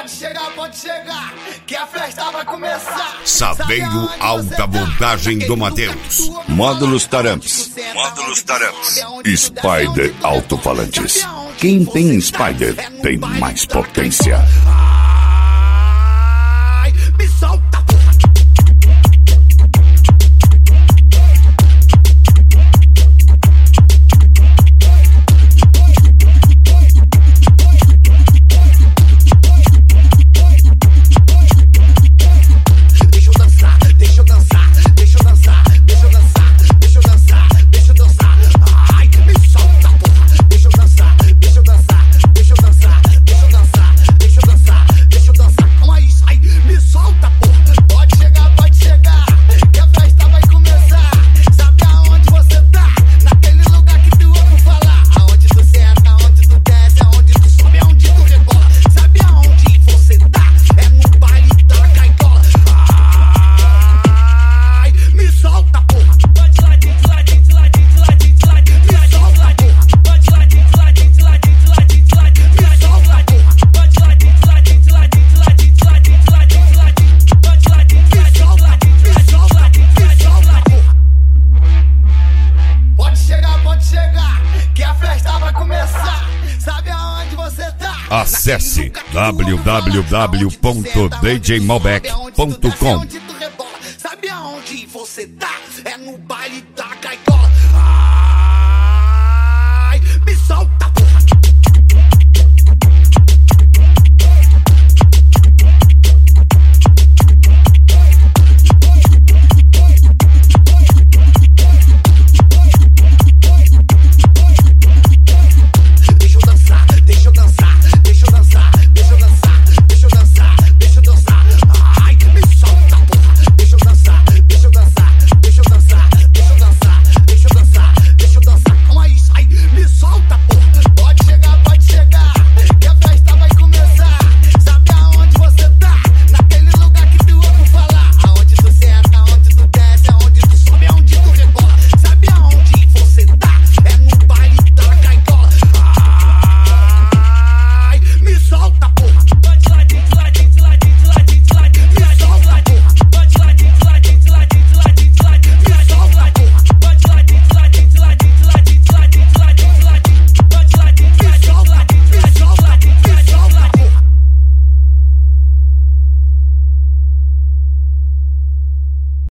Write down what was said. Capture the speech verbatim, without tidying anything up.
Pode chegar, pode chegar, que a festa vai começar. Saveiro Alta Voltagem do Mateus. Módulos Taramps. Módulos Taramps. Spider Alto-Falantes. Quem tem Spider tem mais potência. Ai, me solta, porra. Acesse w w w ponto d j malbec ponto com. Sabe aonde você tá? É no baile